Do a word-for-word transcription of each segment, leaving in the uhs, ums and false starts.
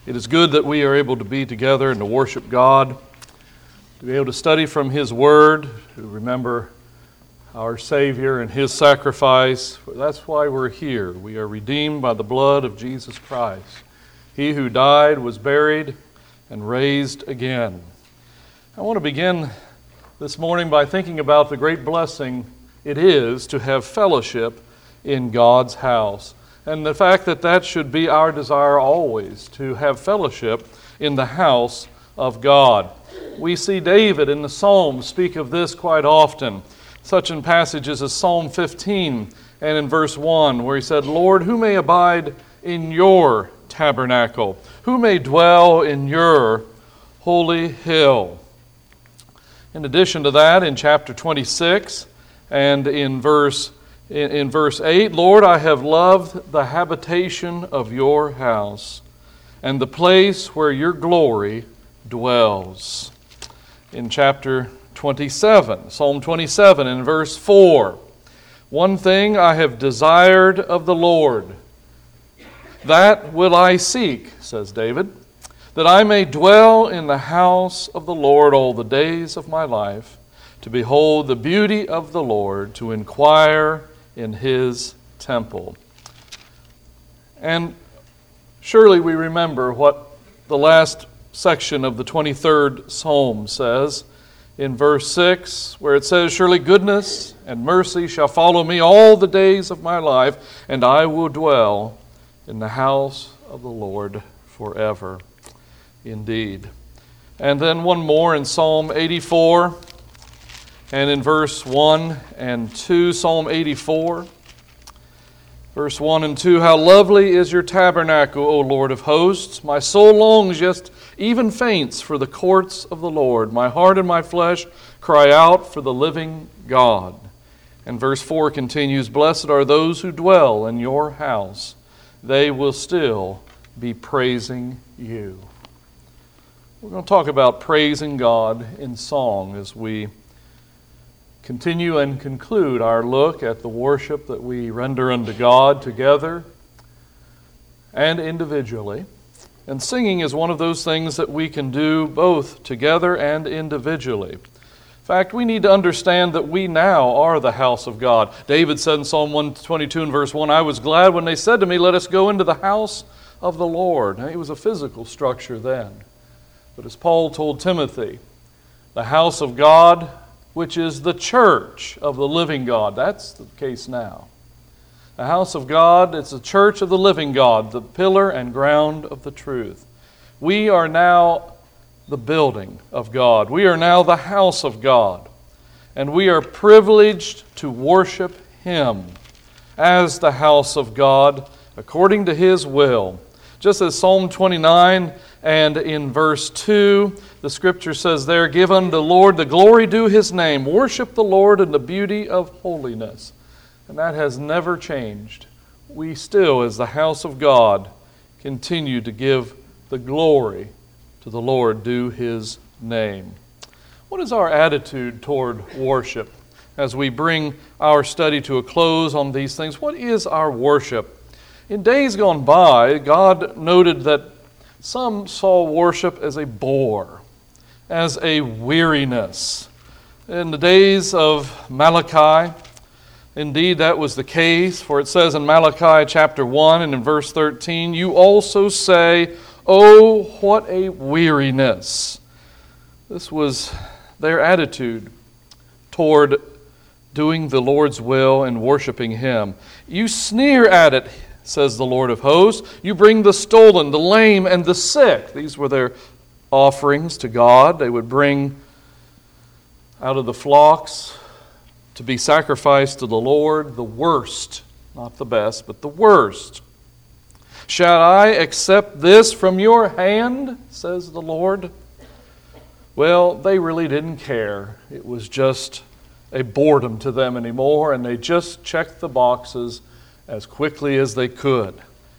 It is good that we are able to be together and to worship God, to be able to study from His Word, to remember our Savior and His sacrifice. That's why we're here. We are redeemed by the blood of Jesus Christ. He who died was buried and raised again. I want to begin this morning by thinking about the great blessing it is to have fellowship in God's house. And the fact that that should be our desire always, to have fellowship in the house of God. We see David in the Psalms speak of this quite often, such in passages as Psalm fifteen and in verse one, where he said, "Lord, who may abide in your tabernacle? Who may dwell in your holy hill?" In addition to that, in chapter twenty-six and in verse In, in verse eight, "Lord, I have loved the habitation of your house and the place where your glory dwells." In chapter twenty-seven, Psalm twenty-seven in verse four, "One thing I have desired of the Lord, that will I seek," says David, "that I may dwell in the house of the Lord all the days of my life, to behold the beauty of the Lord, to inquire in His temple." And surely we remember what the last section of the twenty-third Psalm says in verse six, where it says, "Surely goodness and mercy shall follow me all the days of my life, and I will dwell in the house of the Lord forever." Indeed. And then one more in Psalm eighty-four. And in verse one and two, Psalm eighty-four, verse one and two, "How lovely is your tabernacle, O Lord of hosts! My soul longs, yes, even faints, for the courts of the Lord. My heart and my flesh cry out for the living God." And verse four continues, "Blessed are those who dwell in your house. They will still be praising you." We're going to talk about praising God in song as we continue and conclude our look at the worship that we render unto God together and individually. And singing is one of those things that we can do both together and individually. In fact, we need to understand that we now are the house of God. David said in Psalm one twenty-two and verse one, "I was glad when they said to me, 'Let us go into the house of the Lord.'" Now, it was a physical structure then. But as Paul told Timothy, the house of God, which is the church of the living God. That's the case now. The house of God, it's the church of the living God, the pillar and ground of the truth. We are now the building of God. We are now the house of God. And we are privileged to worship Him as the house of God according to His will. Just as Psalm twenty-nine and in verse two, the Scripture says there, "Give unto the Lord the glory due His name. Worship the Lord in the beauty of holiness." And that has never changed. We still, as the house of God, continue to give the glory to the Lord due His name. What is our attitude toward worship as we bring our study to a close on these things? What is our worship? In days gone by, God noted that some saw worship as a bore, as a weariness. In the days of Malachi, indeed that was the case, for it says in Malachi chapter one and in verse thirteen, "You also say, 'Oh, what a weariness.'" This was their attitude toward doing the Lord's will and worshiping Him. "You sneer at it," says the Lord of hosts. "You bring the stolen, the lame, and the sick." These were their offerings to God. They would bring out of the flocks to be sacrificed to the Lord the worst, not the best, but the worst. "Shall I accept this from your hand?" says the Lord. Well, they really didn't care. It was just a boredom to them anymore, and they just checked the boxes as quickly as they could.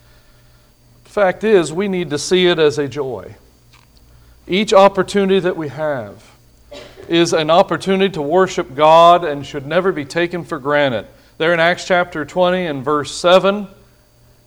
The fact is, we need to see it as a joy. Each opportunity that we have is an opportunity to worship God and should never be taken for granted. There in Acts chapter twenty and verse seven,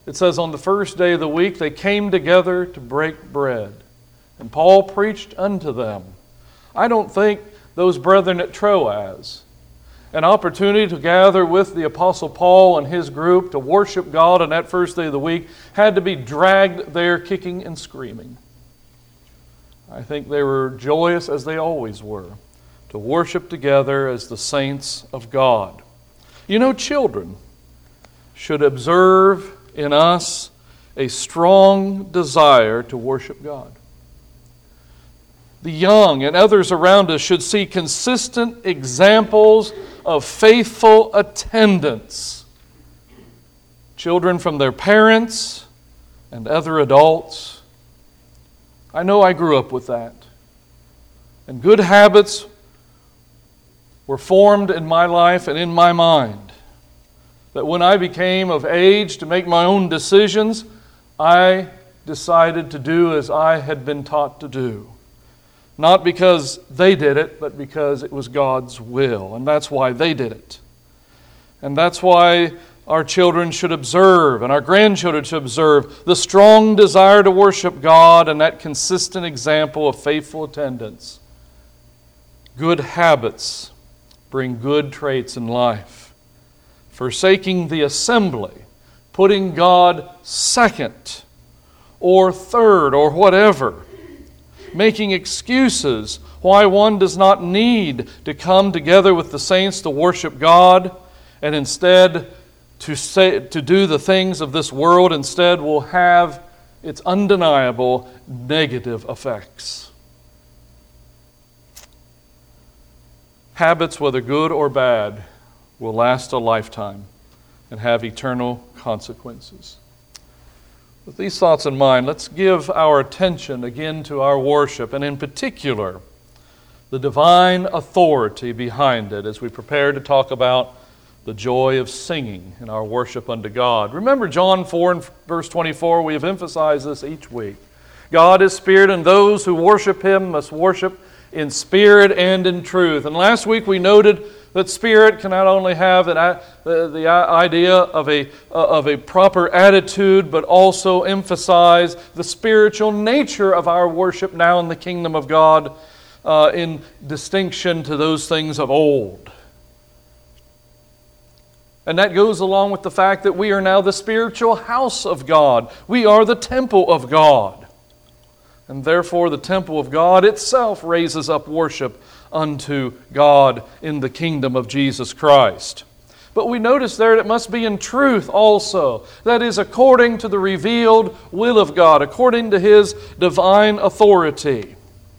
It says on the first day of the week they came together to break bread. And Paul preached unto them. I don't think those brethren at Troas, an opportunity to gather with the Apostle Paul and his group to worship God on that first day of the week, had to be dragged there kicking and screaming. I think they were joyous, as they always were, to worship together as the saints of God. You know, children should observe in us a strong desire to worship God. The young and others around us should see consistent examples of faithful attendance. Children from their parents and other adults. I know I grew up with that. And good habits were formed in my life and in my mind. That when I became of age to make my own decisions, I decided to do as I had been taught to do. Not because they did it, but because it was God's will. And that's why they did it. And that's why our children should observe, and our grandchildren should observe, the strong desire to worship God and that consistent example of faithful attendance. Good habits bring good traits in life. Forsaking the assembly, putting God second or third or whatever, making excuses why one does not need to come together with the saints to worship God, and instead to say to do the things of this world instead will have its undeniable negative effects. Habits, whether good or bad, will last a lifetime and have eternal consequences. With these thoughts in mind, let's give our attention again to our worship, and in particular, the divine authority behind it as we prepare to talk about the joy of singing in our worship unto God. Remember John four and verse twenty-four, we have emphasized this each week. God is spirit, and those who worship Him must worship in spirit and in truth. And last week we noted that spirit can not only have an, the, the idea of a, uh, of a proper attitude, but also emphasize the spiritual nature of our worship now in the kingdom of God, uh, in distinction to those things of old. And that goes along with the fact that we are now the spiritual house of God. We are the temple of God. And therefore the temple of God itself raises up worship unto God in the kingdom of Jesus Christ. But we notice there it must be in truth also. That is, according to the revealed will of God, according to His divine authority.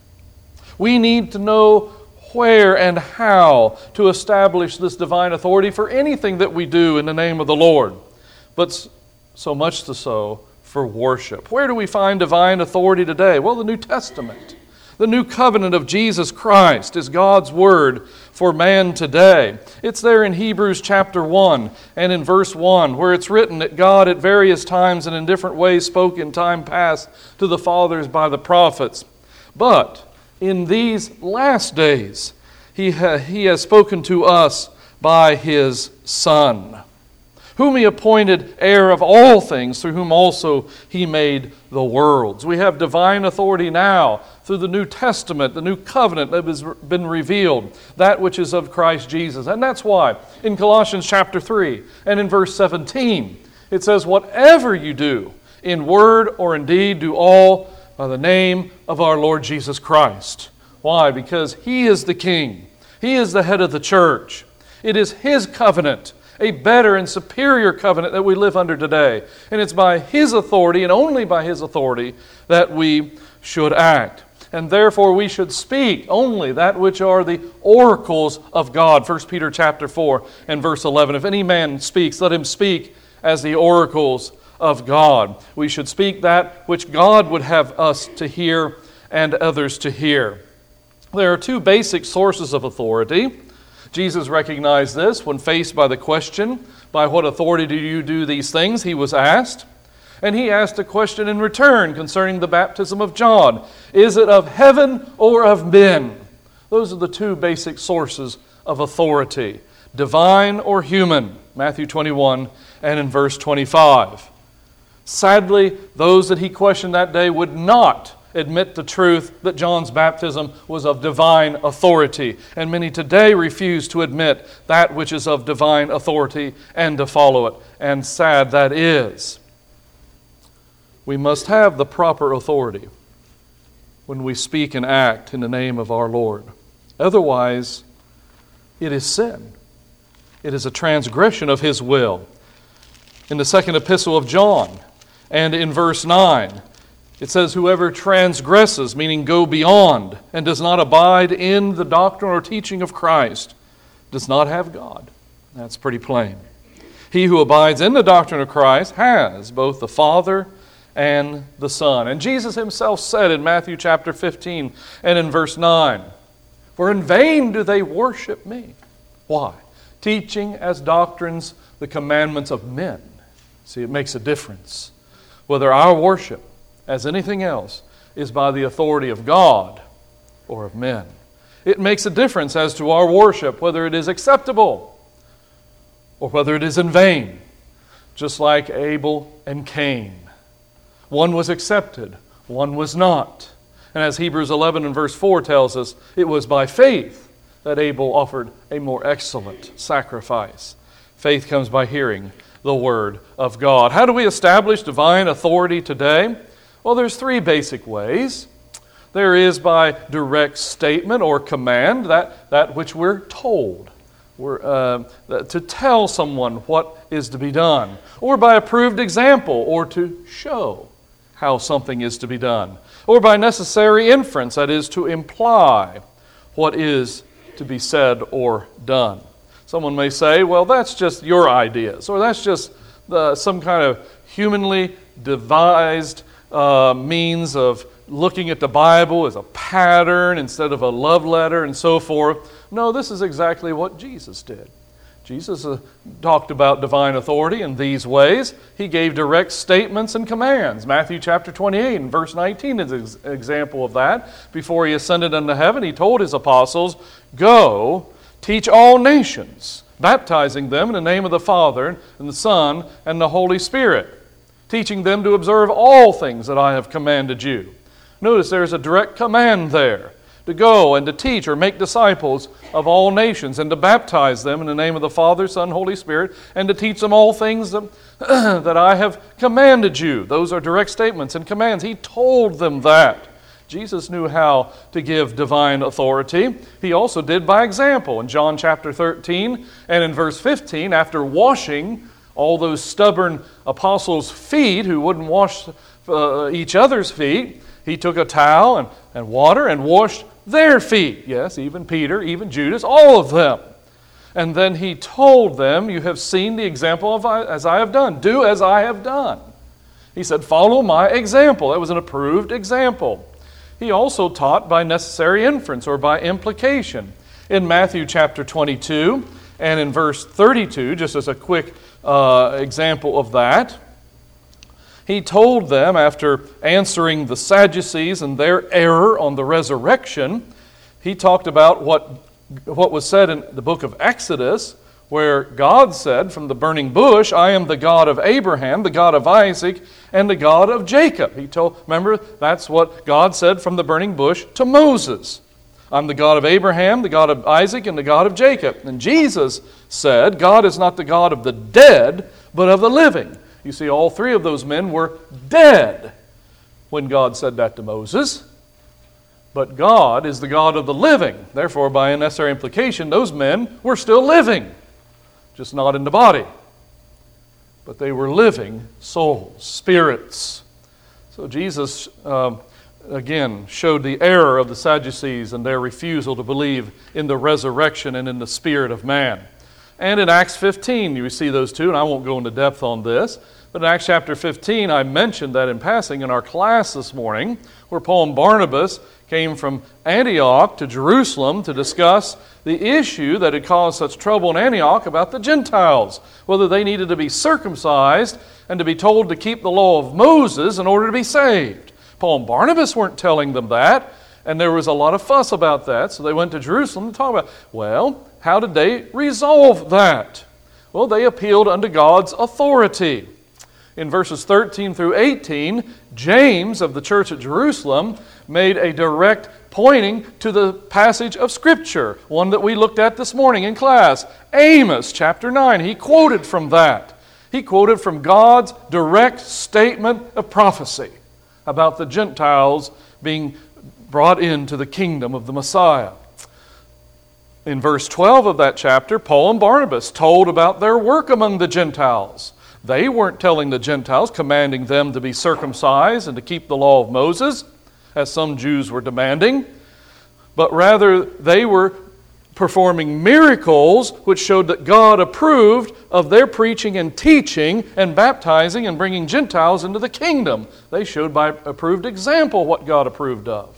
We need to know where and how to establish this divine authority for anything that we do in the name of the Lord. But so much so for worship. Where do we find divine authority today? Well, the New Testament. The new covenant of Jesus Christ is God's word for man today. It's there in Hebrews chapter one and in verse one, where it's written that God at various times and in different ways spoke in time past to the fathers by the prophets. But in these last days, He, ha- he has spoken to us by His Son, whom He appointed heir of all things, through whom also He made the worlds. We have divine authority now through the New Testament, the new covenant that has been revealed, that which is of Christ Jesus. And that's why in Colossians chapter three and in verse seventeen, it says, whatever you do, in word or in deed, do all by the name of our Lord Jesus Christ. Why? Because He is the King. He is the head of the church. It is His covenant, a better and superior covenant that we live under today. And it's by His authority, and only by His authority, that we should act. And therefore we should speak only that which are the oracles of God. First Peter chapter four and verse eleven. If any man speaks, let him speak as the oracles of God. We should speak that which God would have us to hear and others to hear. There are two basic sources of authority. Jesus recognized this when faced by the question, by what authority do you do these things? He was asked. And He asked a question in return concerning the baptism of John. Is it of heaven or of men? Those are the two basic sources of authority. Divine or human, Matthew twenty-one and in verse twenty-five. Sadly, those that he questioned that day would not admit the truth that John's baptism was of divine authority. And many today refuse to admit that which is of divine authority and to follow it. And sad that is. We must have the proper authority when we speak and act in the name of our Lord. Otherwise, it is sin. It is a transgression of His will. In the second epistle of John, and in verse nine, it says, whoever transgresses, meaning go beyond, and does not abide in the doctrine or teaching of Christ, does not have God. That's pretty plain. He who abides in the doctrine of Christ has both the Father and the Son. And Jesus Himself said in Matthew chapter fifteen and in verse nine, for in vain do they worship me. Why? Teaching as doctrines the commandments of men. See, it makes a difference. Whether our worship, as anything else, is by the authority of God or of men. It makes a difference as to our worship, whether it is acceptable or whether it is in vain. Just like Abel and Cain. One was accepted, one was not. And as Hebrews eleven and verse four tells us, it was by faith that Abel offered a more excellent sacrifice. Faith comes by hearing the Word of God. How do we establish divine authority today? Well, there's three basic ways. There is by direct statement or command, that, that which we're told. We're, uh, to tell someone what is to be done. Or by approved example, or to show how something is to be done. Or by necessary inference, that is, to imply what is to be said or done. Someone may say, well, that's just your ideas, or that's just the, some kind of humanly devised uh, means of looking at the Bible as a pattern instead of a love letter and so forth. No, this is exactly what Jesus did. Jesus uh, talked about divine authority in these ways. He gave direct statements and commands. Matthew chapter twenty-eight and verse nineteen is an example of that. Before He ascended into heaven, He told His apostles, go, teach all nations, baptizing them in the name of the Father and the Son and the Holy Spirit, teaching them to observe all things that I have commanded you. Notice there's a direct command there to go and to teach or make disciples of all nations and to baptize them in the name of the Father, Son, Holy Spirit, and to teach them all things that, that I have commanded you. Those are direct statements and commands. He told them that. Jesus knew how to give divine authority. He also did by example. In John chapter thirteen and in verse fifteen, after washing all those stubborn apostles' feet who wouldn't wash uh, each other's feet, He took a towel and, and water and washed their feet. Yes, even Peter, even Judas, all of them. And then He told them, you have seen the example of as I have done. Do as I have done. He said, follow my example. That was an approved example. He also taught by necessary inference or by implication. In Matthew chapter twenty-two and in verse thirty-two, just as a quick uh, example of that, He told them, after answering the Sadducees and their error on the resurrection, He talked about what, what was said in the book of Exodus, where God said from the burning bush, I am the God of Abraham, the God of Isaac, and the God of Jacob. He told, remember, that's what God said from the burning bush to Moses. I'm the God of Abraham, the God of Isaac, and the God of Jacob. And Jesus said, God is not the God of the dead, but of the living. You see, all three of those men were dead when God said that to Moses. But God is the God of the living. Therefore, by a necessary implication, those men were still living, just not in the body. But they were living souls, spirits. So Jesus, um, again, showed the error of the Sadducees and their refusal to believe in the resurrection and in the spirit of man. And in Acts fifteen, you see those two, and I won't go into depth on this. But in Acts chapter fifteen, I mentioned that in passing in our class this morning, where Paul and Barnabas came from Antioch to Jerusalem to discuss the issue that had caused such trouble in Antioch about the Gentiles, whether they needed to be circumcised and to be told to keep the law of Moses in order to be saved. Paul and Barnabas weren't telling them that, and there was a lot of fuss about that, so they went to Jerusalem to talk about, well, how did they resolve that? Well, they appealed unto God's authority. In verses thirteen through eighteen, James of the church at Jerusalem made a direct pointing to the passage of Scripture, one that we looked at this morning in class, Amos chapter nine. He quoted from that. He quoted from God's direct statement of prophecy about the Gentiles being brought into the kingdom of the Messiah. In verse twelve of that chapter, Paul and Barnabas told about their work among the Gentiles. They weren't telling the Gentiles, commanding them to be circumcised and to keep the law of Moses, as some Jews were demanding, but rather they were performing miracles which showed that God approved of their preaching and teaching and baptizing and bringing Gentiles into the kingdom. They showed by approved example what God approved of.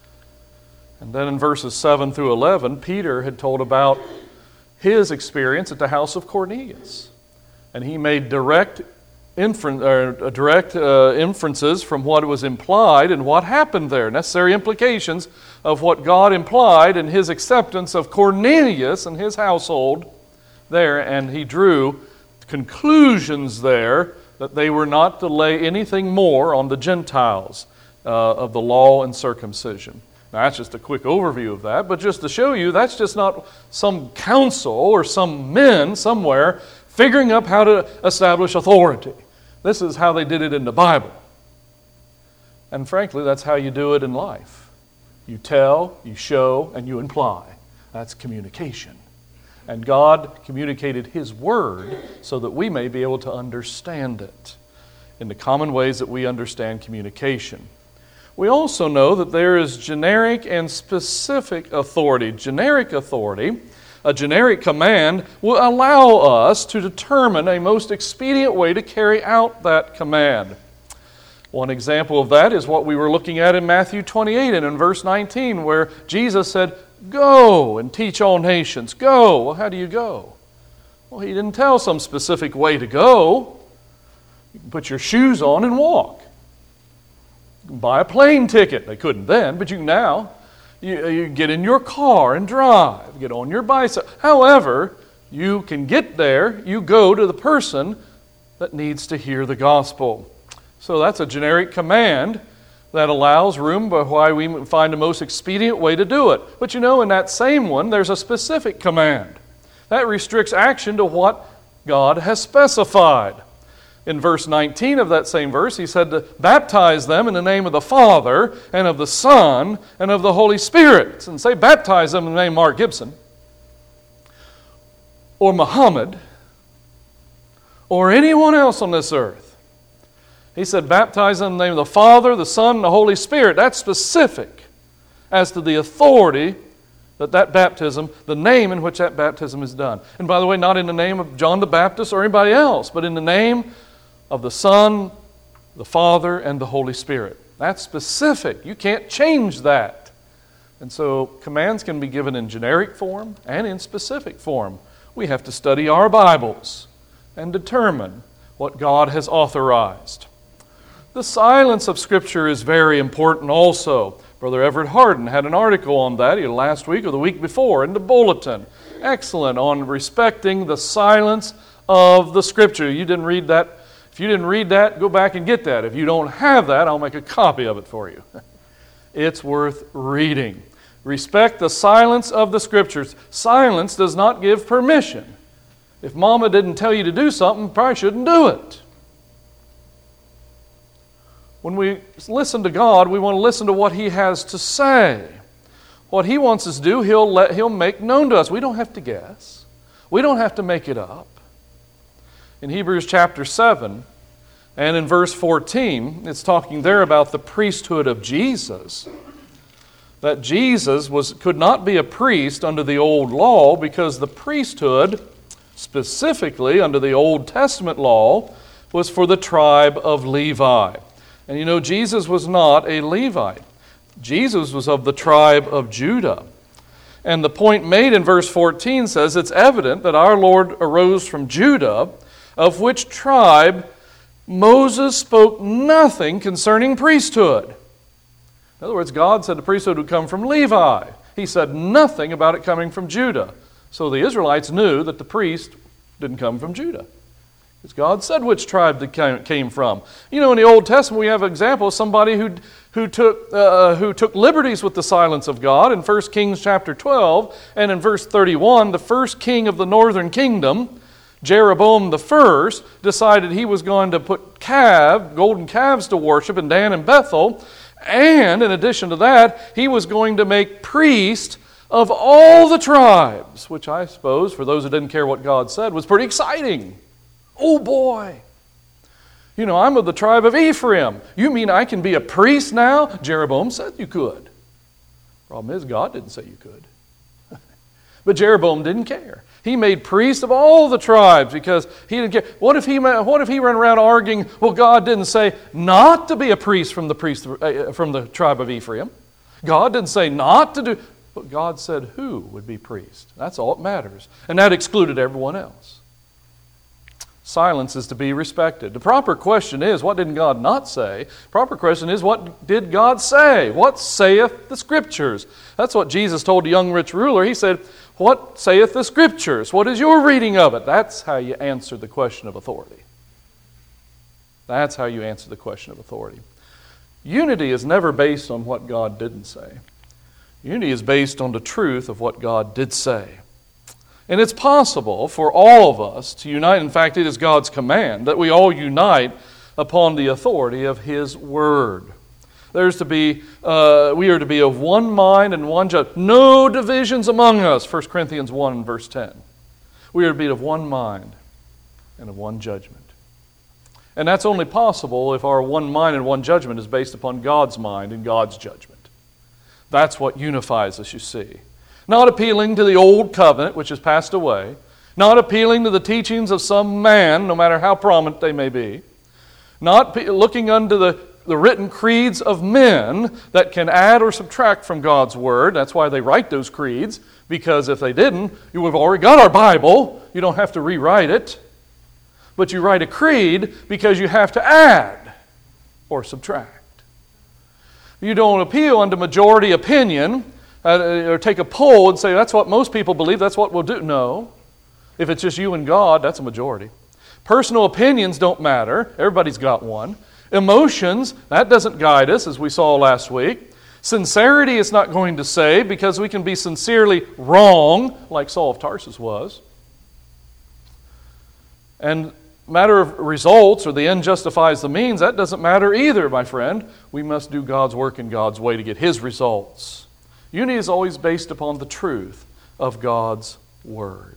And then in verses seven through eleven, Peter had told about his experience at the house of Cornelius. And he made direct, inferen- or direct uh, inferences from what was implied and what happened there, necessary implications of what God implied in his acceptance of Cornelius and his household there. And he drew conclusions there that they were not to lay anything more on the Gentiles uh, of the law and circumcision. Now, that's just a quick overview of that, but just to show you, that's just not some council or some men somewhere figuring up how to establish authority. This is how they did it in the Bible. And frankly, that's how you do it in life. You tell, you show, and you imply. That's communication. And God communicated His Word so that we may be able to understand it in the common ways that we understand communication. We also know that there is generic and specific authority. Generic authority, a generic command, will allow us to determine a most expedient way to carry out that command. One example of that is what we were looking at in Matthew twenty-eight and in verse nineteen, where Jesus said, "Go and teach all nations." Go. Well, how do you go? Well, He didn't tell some specific way to go. You can put your shoes on and walk. You can buy a plane ticket. They couldn't then, but you can now. You, you get in your car and drive. Get on your bicycle. However, you can get there. You go to the person that needs to hear the gospel. So that's a generic command that allows room by why we find the most expedient way to do it. But you know, in that same one, there's a specific command. That restricts action to what God has specified. In verse nineteen of that same verse, He said to baptize them in the name of the Father and of the Son and of the Holy Spirit. And say baptize them in the name of Mark Gibson or Muhammad or anyone else on this earth. He said baptize them in the name of the Father, the Son, and the Holy Spirit. That's specific as to the authority that that baptism, the name in which that baptism is done. And by the way, not in the name of John the Baptist or anybody else, but in the name of the Son, the Father, and the Holy Spirit. That's specific. You can't change that. And so commands can be given in generic form and in specific form. We have to study our Bibles and determine what God has authorized. The silence of Scripture is very important also. Brother Everett Harden had an article on that either last week or the week before in the Bulletin. Excellent, on respecting the silence of the Scripture. You didn't read that. If you didn't read that, go back and get that. If you don't have that, I'll make a copy of it for you. It's worth reading. Respect the silence of the Scriptures. Silence does not give permission. If Mama didn't tell you to do something, you probably shouldn't do it. When we listen to God, we want to listen to what He has to say. What He wants us to do, He'll let, He'll make known to us. We don't have to guess. We don't have to make it up. In Hebrews chapter seven and in verse fourteen, it's talking there about the priesthood of Jesus. That Jesus was could not be a priest under the old law because the priesthood, specifically under the Old Testament law, was for the tribe of Levi. And you know, Jesus was not a Levite. Jesus was of the tribe of Judah. And the point made in verse fourteen says, it's evident that our Lord arose from Judah, of which tribe Moses spoke nothing concerning priesthood. In other words, God said the priesthood would come from Levi. He said nothing about it coming from Judah. So the Israelites knew that the priest didn't come from Judah. Because God said which tribe they came from. You know, in the Old Testament we have an example of somebody who, who, took, uh, who took liberties with the silence of God. In First Kings chapter twelve and in verse thirty-one, the first king of the northern kingdom, Jeroboam the first, decided he was going to put calf, golden calves to worship in Dan and Bethel. And in addition to that, he was going to make priests of all the tribes, which I suppose, for those who didn't care what God said, was pretty exciting. Oh boy! You know, I'm of the tribe of Ephraim. You mean I can be a priest now? Jeroboam said you could. Problem is, God didn't say you could. But Jeroboam didn't care. He made priests of all the tribes because he didn't care. What if he, what if he ran around arguing, well, God didn't say not to be a priest from the, priest, uh, from the tribe of Ephraim. God didn't say not to do, but God said who would be priest. That's all that matters. And that excluded everyone else. Silence is to be respected. The proper question is, what did God not say? The proper question is, what did God say? What saith the Scriptures? That's what Jesus told the young rich ruler. He said, what saith the Scriptures? What is your reading of it? That's how you answer the question of authority. That's how you answer the question of authority. Unity is never based on what God didn't say. Unity is based on the truth of what God did say. And it's possible for all of us to unite. In fact, it is God's command that we all unite upon the authority of His Word. There's to be, uh, we are to be of one mind and one judgment. No divisions among us, First Corinthians one and verse ten. We are to be of one mind and of one judgment. And that's only possible if our one mind and one judgment is based upon God's mind and God's judgment. That's what unifies us, you see. Not appealing to the old covenant, which has passed away. Not appealing to the teachings of some man, no matter how prominent they may be. Not pe- looking unto the, the written creeds of men that can add or subtract from God's Word. That's why they write those creeds, because if they didn't, you would have already got our Bible. You don't have to rewrite it. But you write a creed because you have to add or subtract. You don't appeal unto majority opinion, Uh, or take a poll and say, that's what most people believe, that's what we'll do. No. If it's just you and God, that's a majority. Personal opinions don't matter. Everybody's got one. Emotions, that doesn't guide us, as we saw last week. Sincerity is not going to say, because we can be sincerely wrong, like Saul of Tarsus was. And matter of results, or the end justifies the means, that doesn't matter either, my friend. We must do God's work in God's way to get His results. Unity is always based upon the truth of God's Word.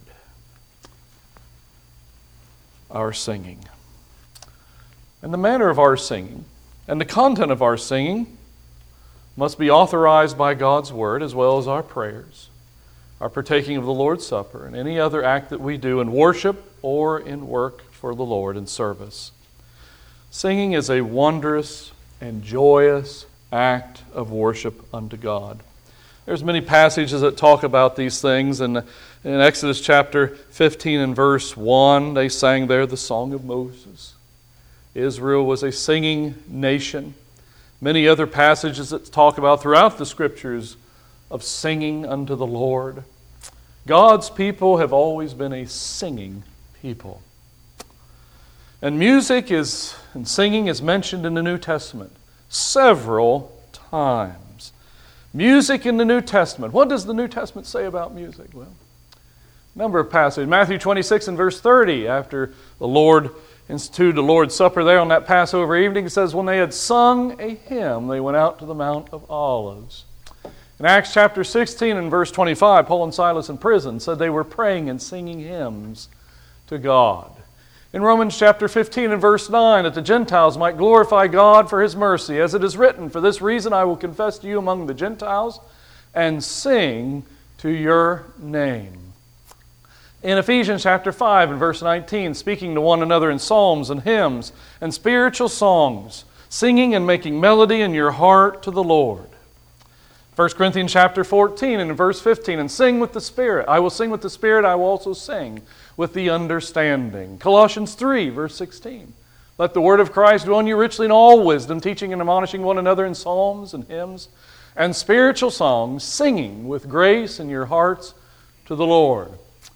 Our singing. And the manner of our singing and the content of our singing must be authorized by God's Word, as well as our prayers, our partaking of the Lord's Supper, and any other act that we do in worship or in work for the Lord in service. Singing is a wondrous and joyous act of worship unto God. There's many passages that talk about these things. And in Exodus chapter fifteen and verse one, they sang there the Song of Moses. Israel was a singing nation. Many other passages that talk about throughout the Scriptures of singing unto the Lord. God's people have always been a singing people. And music is, and singing is mentioned in the New Testament several times. Music in the New Testament. What does the New Testament say about music? Well, a number of passages. Matthew twenty-six and verse thirty, after the Lord instituted the Lord's Supper there on that Passover evening, it says, when they had sung a hymn, they went out to the Mount of Olives. In Acts chapter sixteen and verse twenty-five, Paul and Silas in prison said they were praying and singing hymns to God. In Romans chapter fifteen and verse nine, that the Gentiles might glorify God for His mercy, as it is written, for this reason I will confess to you among the Gentiles and sing to your name. In Ephesians chapter five and verse nineteen, speaking to one another in psalms and hymns and spiritual songs, singing and making melody in your heart to the Lord. First Corinthians chapter fourteen and verse fifteen, and sing with the Spirit. I will sing with the Spirit, I will also sing with the understanding. Colossians three, verse sixteen. Let the word of Christ dwell in you richly in all wisdom, teaching and admonishing one another in psalms and hymns and spiritual songs, singing with grace in your hearts to the Lord.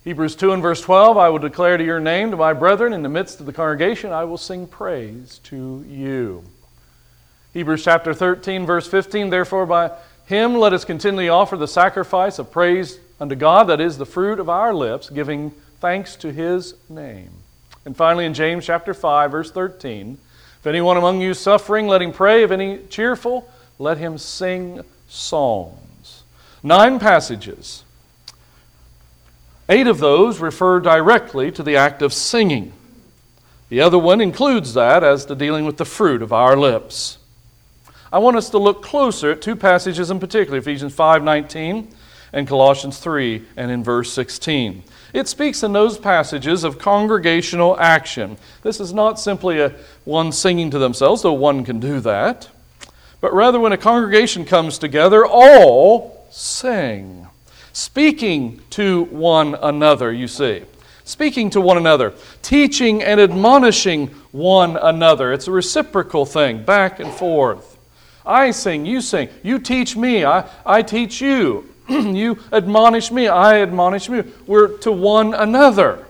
Hebrews two and verse twelve, I will declare to your name to my brethren in the midst of the congregation, I will sing praise to you. Hebrews chapter thirteen, verse fifteen, therefore by him let us continually offer the sacrifice of praise unto God, that is the fruit of our lips, giving thanks to his name. And finally in James chapter five, verse thirteen, if anyone among you is suffering, let him pray. If any cheerful, let him sing psalms. Nine passages. Eight of those refer directly to the act of singing. The other one includes that as to dealing with the fruit of our lips. I want us to look closer at two passages in particular, Ephesians five nineteen and Colossians three and in verse sixteen. It speaks in those passages of congregational action. This is not simply a one singing to themselves, though one can do that, but rather when a congregation comes together, all sing. Speaking to one another, you see. Speaking to one another. Teaching and admonishing one another. It's a reciprocal thing, back and forth. I sing, you sing. You teach me, I, I teach you. You admonish me, I admonish you. We're to one another.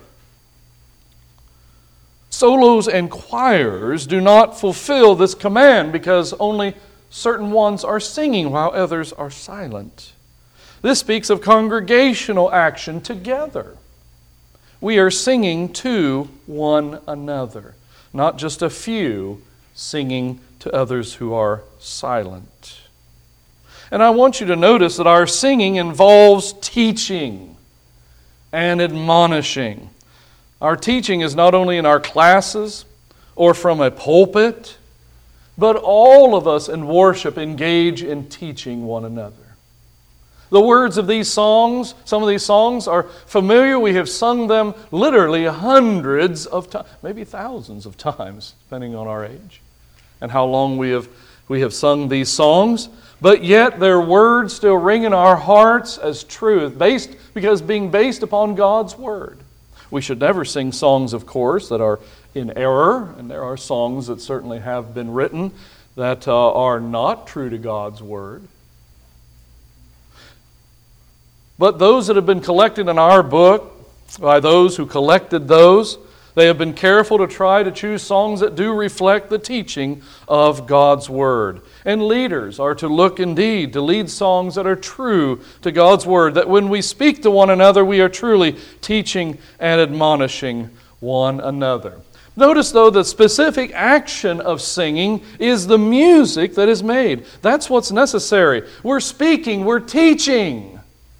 Solos and choirs do not fulfill this command because only certain ones are singing while others are silent. This speaks of congregational action together. We are singing to one another, not just a few singing to others who are silent. And I want you to notice that our singing involves teaching and admonishing. Our teaching is not only in our classes or from a pulpit, but all of us in worship engage in teaching one another. The words of these songs, some of these songs are familiar. We have sung them literally hundreds of times, maybe thousands of times, depending on our age and how long we have, we have sung these songs. But yet their words still ring in our hearts as truth, based because being based upon God's Word. We should never sing songs, of course, that are in error, and there are songs that certainly have been written that uh, are not true to God's Word. But those that have been collected in our book, by those who collected those, they have been careful to try to choose songs that do reflect the teaching of God's Word. And leaders are to look indeed to lead songs that are true to God's Word, that when we speak to one another, we are truly teaching and admonishing one another. Notice, though, the specific action of singing is the music that is made. That's what's necessary. We're speaking, we're teaching.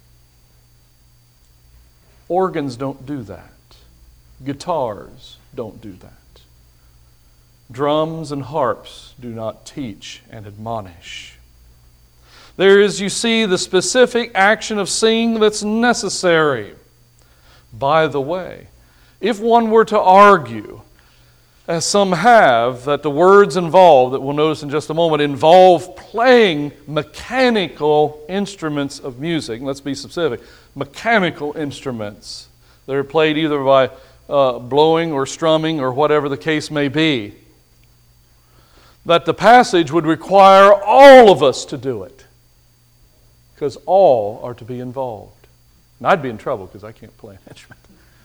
Organs don't do that. Guitars don't do that. Drums and harps do not teach and admonish. There is, you see, the specific action of singing that's necessary. By the way, if one were to argue, as some have, that the words involved, that we'll notice in just a moment, involve playing mechanical instruments of music. Let's be specific. Mechanical instruments that are played either by uh, blowing or strumming or whatever the case may be. That the passage would require all of us to do it. Because all are to be involved. And I'd be in trouble because I can't play an instrument.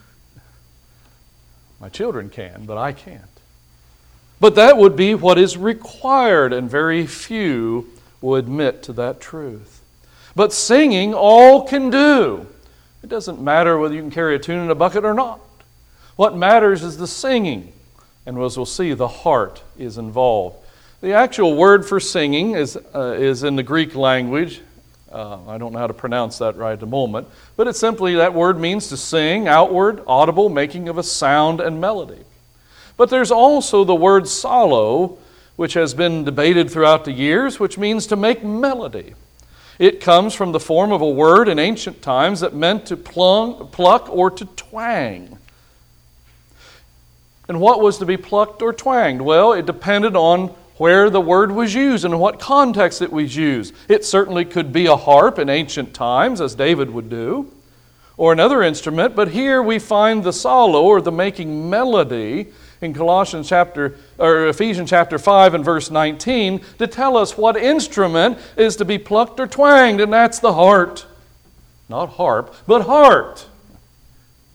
My children can, but I can't. But that would be what is required, and very few will admit to that truth. But singing, all can do. It doesn't matter whether you can carry a tune in a bucket or not. What matters is the singing. And as we'll see, the heart is involved. The actual word for singing is, uh, is in the Greek language. Uh, I don't know how to pronounce that right at the moment. But it's simply, that word means to sing, outward, audible, making of a sound and melody. But there's also the word psallo, which has been debated throughout the years, which means to make melody. It comes from the form of a word in ancient times that meant to plung, pluck or to twang. And what was to be plucked or twanged? Well, it depended on where the word was used and in what context it was used. It certainly could be a harp in ancient times, as David would do, or another instrument, but here we find the psallo, or the making melody, in Colossians chapter or Ephesians chapter five and verse nineteen, to tell us what instrument is to be plucked or twanged, and that's the heart. Not harp, but heart.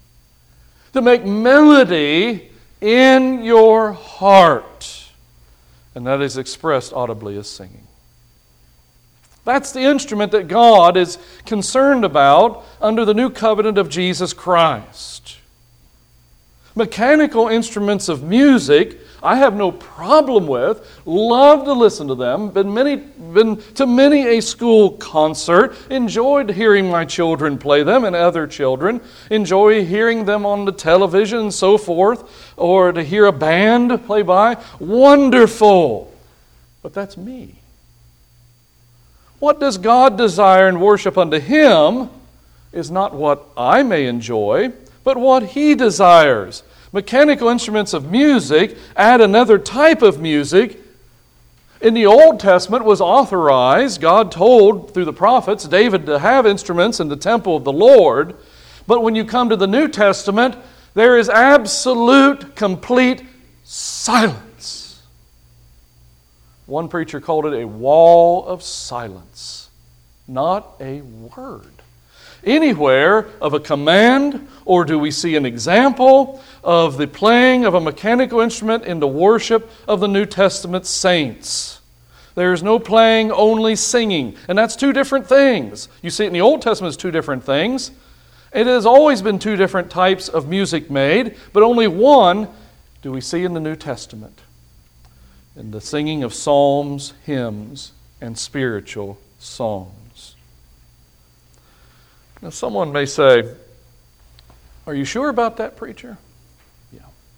to make melody in your heart. And that is expressed audibly as singing. That's the instrument that God is concerned about under the new covenant of Jesus Christ. Mechanical instruments of music, I have no problem with. Love to listen to them. Been many, been to many a school concert. Enjoyed hearing my children play them and other children. Enjoy hearing them on the television and so forth. Or to hear a band play by. Wonderful. But that's me. What does God desire in worship unto Him is not what I may enjoy, but what He desires. Mechanical instruments of music add another type of music. In the Old Testament was authorized, God told through the prophets, David to have instruments in the temple of the Lord. But when you come to the New Testament, there is absolute, complete silence. One preacher called it a wall of silence, not a word anywhere of a command, or do we see an example of the playing of a mechanical instrument in the worship of the New Testament saints. There is no playing, only singing. And that's two different things. You see it in the Old Testament as two different things. It has always been two different types of music made, but only one do we see in the New Testament. In the singing of psalms, hymns, and spiritual songs. Now, someone may say, are you sure about that, preacher? Yeah.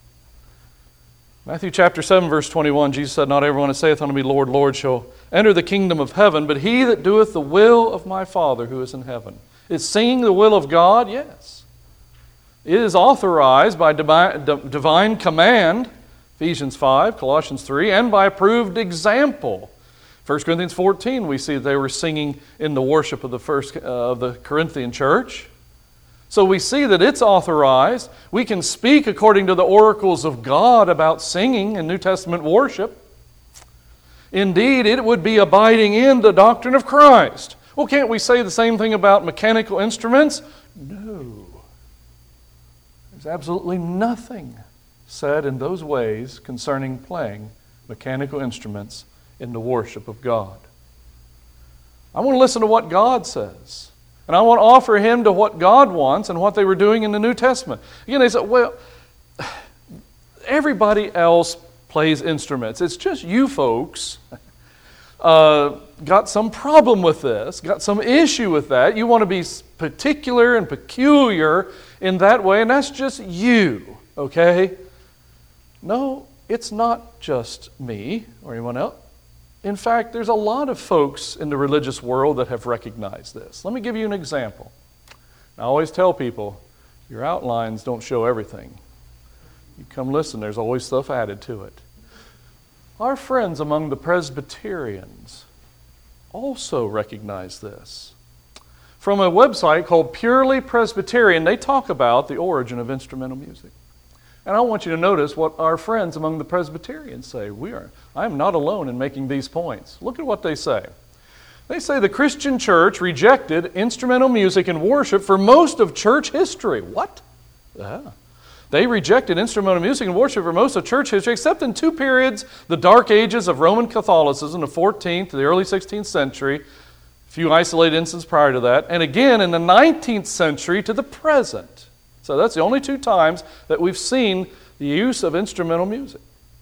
Matthew chapter seven, verse twenty-one, Jesus said, not everyone that saith unto me, Lord, Lord, shall enter the kingdom of heaven, but he that doeth the will of my Father who is in heaven. Is singing the will of God? Yes. It is authorized by divine command, Ephesians five, Colossians three, and by approved example. First Corinthians fourteen, we see that they were singing in the worship of the first uh, of the Corinthian church. So we see that it's authorized. We can speak according to the oracles of God about singing in New Testament worship. Indeed, it would be abiding in the doctrine of Christ. Well, can't we say the same thing about mechanical instruments? No. There's absolutely nothing said in those ways concerning playing mechanical instruments in the worship of God. I want to listen to what God says. And I want to offer Him to what God wants and what they were doing in the New Testament. Again, they said, well, everybody else plays instruments. It's just you folks uh, got some problem with this, got some issue with that. You want to be particular and peculiar in that way, and that's just you, okay? No, it's not just me or anyone else. In fact, there's a lot of folks in the religious world that have recognized this. Let me give you an example. I always tell people, your outlines don't show everything. You come listen, there's always stuff added to it. Our friends among the Presbyterians also recognize this. From a website called Purely Presbyterian, they talk about the origin of instrumental music. And I want you to notice what our friends among the Presbyterians say. We are, I am not alone in making these points. Look at what they say. They say the Christian church rejected instrumental music in worship for most of church history. What? Yeah. They rejected instrumental music in worship for most of church history, except in two periods, the dark ages of Roman Catholicism, the fourteenth to the early sixteenth century, a few isolated instances prior to that, and again in the nineteenth century to the present. So that's the only two times that we've seen the use of instrumental music.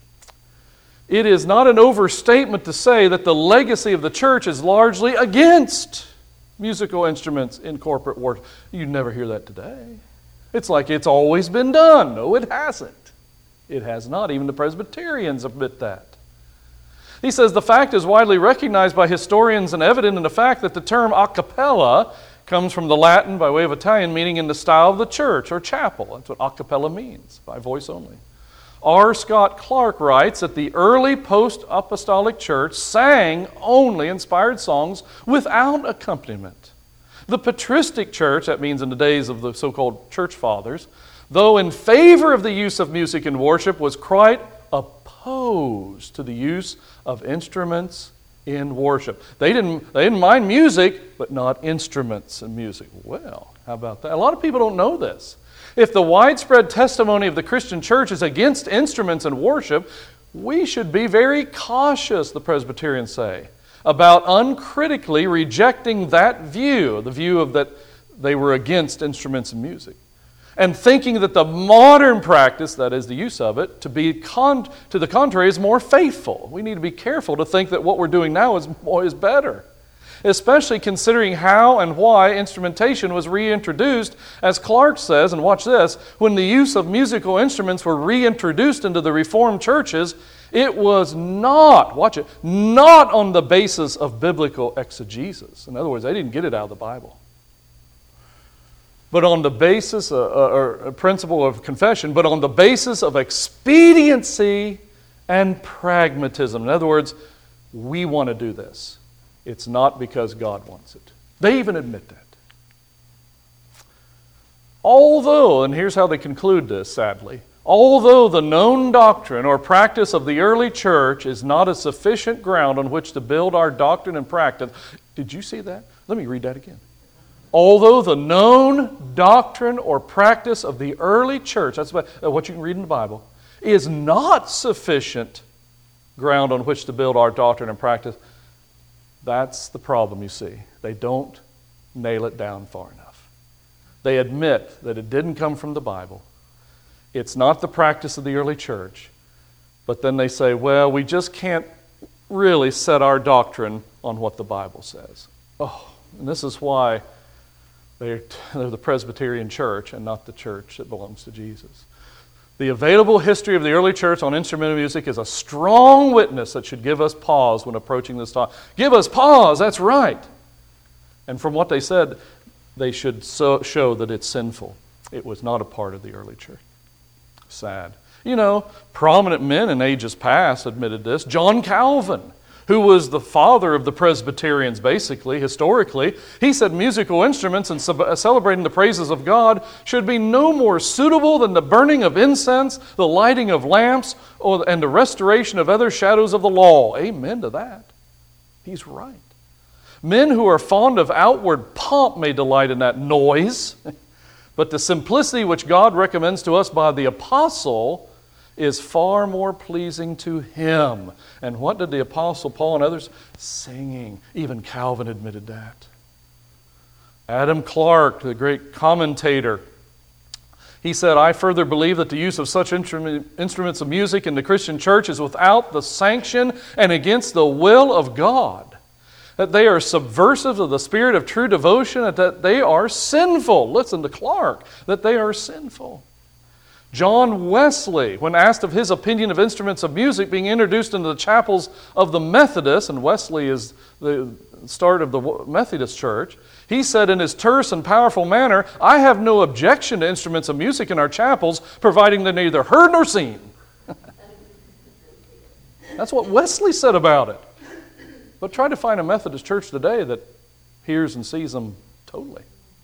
It is not an overstatement to say that the legacy of the church is largely against musical instruments in corporate worship. You never hear that today. It's like it's always been done. No, it hasn't. It has not. Even the Presbyterians admit that. He says the fact is widely recognized by historians and evident in the fact that the term a cappella comes from the Latin by way of Italian, meaning in the style of the church or chapel. That's what a cappella means, by voice only. R. Scott Clark writes that the early post-apostolic church sang only inspired songs without accompaniment. The patristic church, that means in the days of the so-called church fathers, though in favor of the use of music in worship, was quite opposed to the use of instruments in worship. They didn't, they didn't mind music, but not instruments in music. Well, how about that? A lot of people don't know this. If the widespread testimony of the Christian church is against instruments in worship, we should be very cautious, the Presbyterians say, about uncritically rejecting that view, the view of that they were against instruments in music, and thinking that the modern practice, that is the use of it, to be con- to the contrary is more faithful. We need to be careful to think that what we're doing now is, is better, especially considering how and why instrumentation was reintroduced, as Clark says, and watch this, when the use of musical instruments were reintroduced into the Reformed churches, it was not, watch it, not on the basis of biblical exegesis. In other words, they didn't get it out of the Bible. But on the basis, uh, or a principle of confession, but on the basis of expediency and pragmatism. In other words, we want to do this. It's not because God wants it. They even admit that. Although, and here's how they conclude this, sadly, although the known doctrine or practice of the early church is not a sufficient ground on which to build our doctrine and practice. Did you see that? Let me read that again. Although the known doctrine or practice of the early church, that's what you can read in the Bible, is not sufficient ground on which to build our doctrine and practice, that's the problem, you see. They don't nail it down far enough. They admit that it didn't come from the Bible. It's not the practice of the early church. But then they say, well, we just can't really set our doctrine on what the Bible says. Oh, and this is why they're, they're the Presbyterian church and not the church that belongs to Jesus. The available history of the early church on instrumental music is a strong witness that should give us pause when approaching this topic. Give us pause, that's right. And from what they said, they should so show that it's sinful. It was not a part of the early church. Sad. You know, prominent men in ages past admitted this. John Calvin, who was the father of the Presbyterians, basically, historically, he said musical instruments and celebrating the praises of God should be no more suitable than the burning of incense, the lighting of lamps, or, and the restoration of other shadows of the law. Amen to that. He's right. Men who are fond of outward pomp may delight in that noise, but the simplicity which God recommends to us by the apostle is far more pleasing to Him. And what did the Apostle Paul and others? Singing. Even Calvin admitted that. Adam Clarke, the great commentator, he said, I further believe that the use of such instrument, instruments of music in the Christian church is without the sanction and against the will of God. That they are subversive of the spirit of true devotion, and that they are sinful. Listen to Clarke, that they are sinful. John Wesley, when asked of his opinion of instruments of music being introduced into the chapels of the Methodists, and Wesley is the start of the Methodist Church, he said in his terse and powerful manner, I have no objection to instruments of music in our chapels, providing they're neither heard nor seen. That's what Wesley said about it. But try to find a Methodist church today that hears and sees them totally.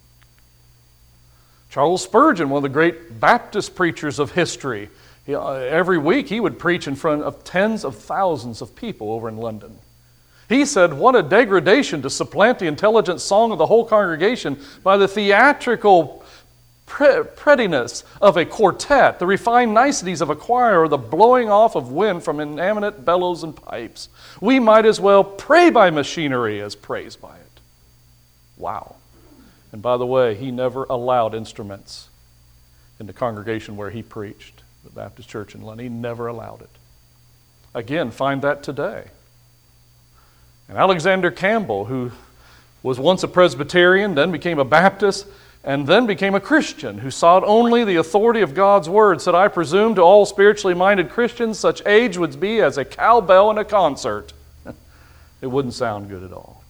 Charles Spurgeon, one of the great Baptist preachers of history, he, uh, every week he would preach in front of tens of thousands of people over in London. He said, what a degradation to supplant the intelligent song of the whole congregation by the theatrical pre- prettiness of a quartet, the refined niceties of a choir, or the blowing off of wind from inanimate bellows and pipes. We might as well pray by machinery as praise by it. Wow. And by the way, he never allowed instruments in the congregation where he preached, the Baptist Church in London. He never allowed it. Again, find that today. And Alexander Campbell, who was once a Presbyterian, then became a Baptist, and then became a Christian, who sought only the authority of God's Word, said, I presume to all spiritually minded Christians such age would be as a cowbell in a concert. It wouldn't sound good at all.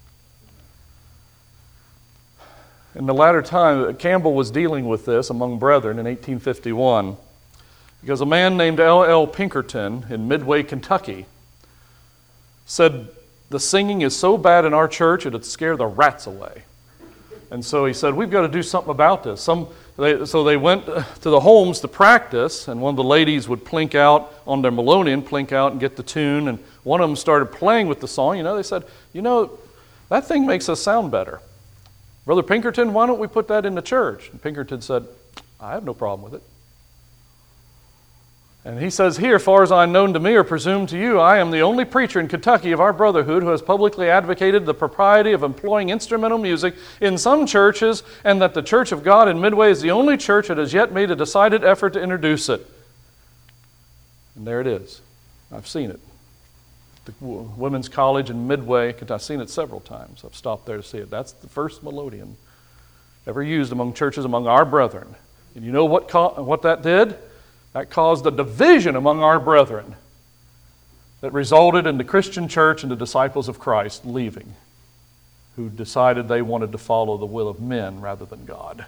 In the latter time, Campbell was dealing with this among brethren in eighteen fifty-one because a man named L L Pinkerton in Midway, Kentucky said, the singing is so bad in our church it'd scare the rats away. And so he said, we've got to do something about this. Some, they, so they went to the homes to practice, and one of the ladies would plink out on their melodeon, plink out and get the tune, and one of them started playing with the song. You know, they said, you know, that thing makes us sound better. Brother Pinkerton, why don't we put that in the church? And Pinkerton said, I have no problem with it. And he says here, far as I known to me or presumed to you, I am the only preacher in Kentucky of our brotherhood who has publicly advocated the propriety of employing instrumental music in some churches, and that the Church of God in Midway is the only church that has yet made a decided effort to introduce it. And there it is. I've seen it. The Women's College in Midway, I've seen it several times. I've stopped there to see it. That's the first melodeon ever used among churches among our brethren. And you know what, co- what that did? That caused a division among our brethren that resulted in the Christian church and the disciples of Christ leaving, who decided they wanted to follow the will of men rather than God.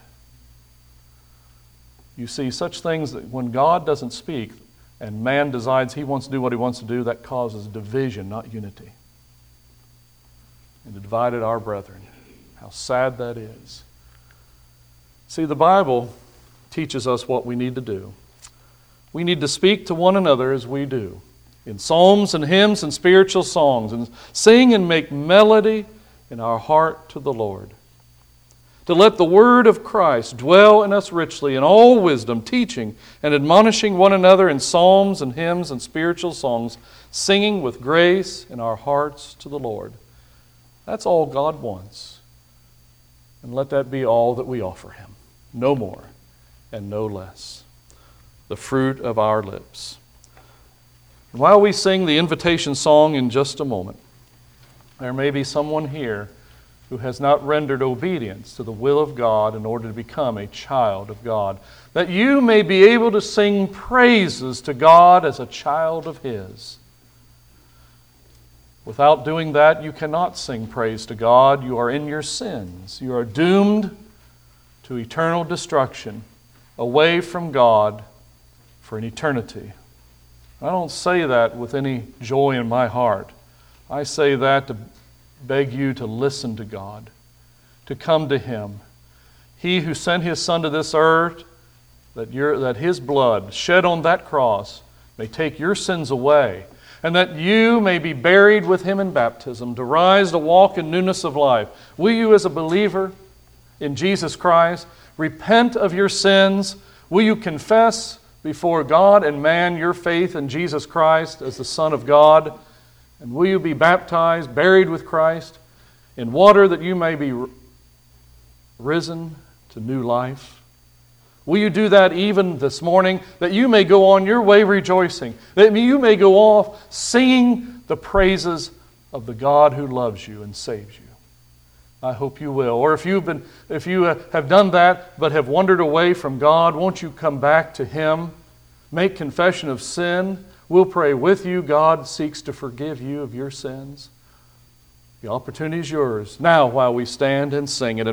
You see, such things that when God doesn't speak and man decides he wants to do what he wants to do, that causes division, not unity. And it divided our brethren. How sad that is. See, the Bible teaches us what we need to do. We need to speak to one another as we do, in psalms and hymns and spiritual songs, and sing and make melody in our heart to the Lord. To let the word of Christ dwell in us richly in all wisdom, teaching and admonishing one another in psalms and hymns and spiritual songs, singing with grace in our hearts to the Lord. That's all God wants. And let that be all that we offer Him. No more and no less. The fruit of our lips. While we sing the invitation song in just a moment, there may be someone here who has not rendered obedience to the will of God in order to become a child of God, that you may be able to sing praises to God as a child of His. Without doing that, you cannot sing praise to God. You are in your sins. You are doomed to eternal destruction, away from God for an eternity. I don't say that with any joy in my heart. I say that to beg you to listen to God, to come to Him. He who sent His Son to this earth, that, your, that His blood shed on that cross may take your sins away, and that you may be buried with Him in baptism, to rise to walk in newness of life. Will you, as a believer in Jesus Christ, repent of your sins? Will you confess before God and man your faith in Jesus Christ as the Son of God? And will you be baptized, buried with Christ in water, that you may be risen to new life? Will you do that even this morning, that you may go on your way rejoicing, that you may go off singing the praises of the God who loves you and saves you? I hope you will. Or if you've been, if you have done that but have wandered away from God, won't you come back to Him? Make confession of sin. We'll pray with you. God seeks to forgive you of your sins. The opportunity is yours now while we stand and sing it.